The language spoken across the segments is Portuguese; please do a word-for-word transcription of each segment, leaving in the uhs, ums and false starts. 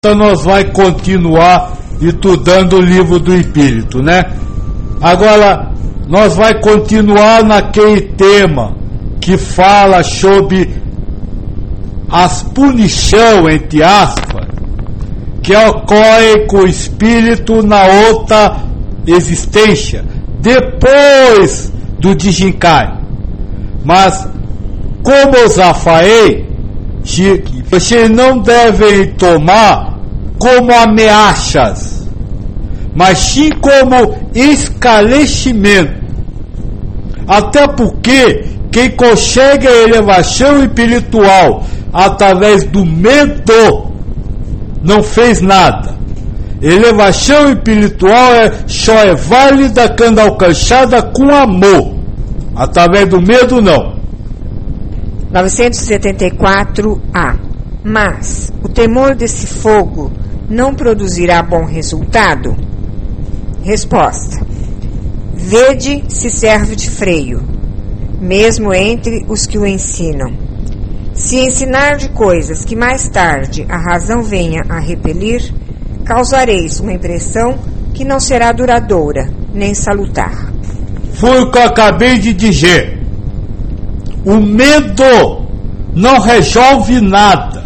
Então nós vai continuar estudando o livro do Espírito, né? Agora, nós vai continuar naquele tema que fala sobre as punições, entre aspas, que ocorrem com o Espírito na outra existência, depois do desencarne. Mas, como eu já falei, vocês não devem tomar como ameaças, mas sim como esclarecimento. Até porque quem consegue a elevação espiritual através do medo não fez nada. Elevação espiritual é, só é válida quando alcançada com amor. Através do medo, não. novecentos e setenta e quatro A. Mas o temor desse fogo não produzirá bom resultado? Resposta: vede se serve de freio, mesmo entre os que o ensinam. Se ensinar de coisas que mais tarde a razão venha a repelir, causareis uma impressão que não será duradoura, nem salutar. Foi o que eu acabei de dizer. O medo não resolve nada.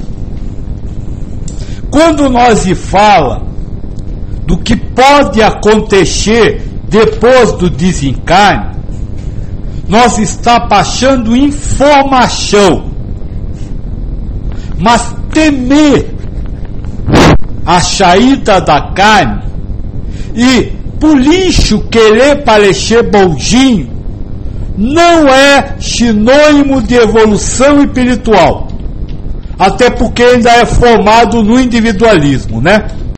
Quando nós se fala do que pode acontecer depois do desencarne, nós está passando informação. Mas temer a saída da carne e por isso querer parecer bonzinho não é sinônimo de evolução espiritual. Até porque ainda é formado no individualismo, né?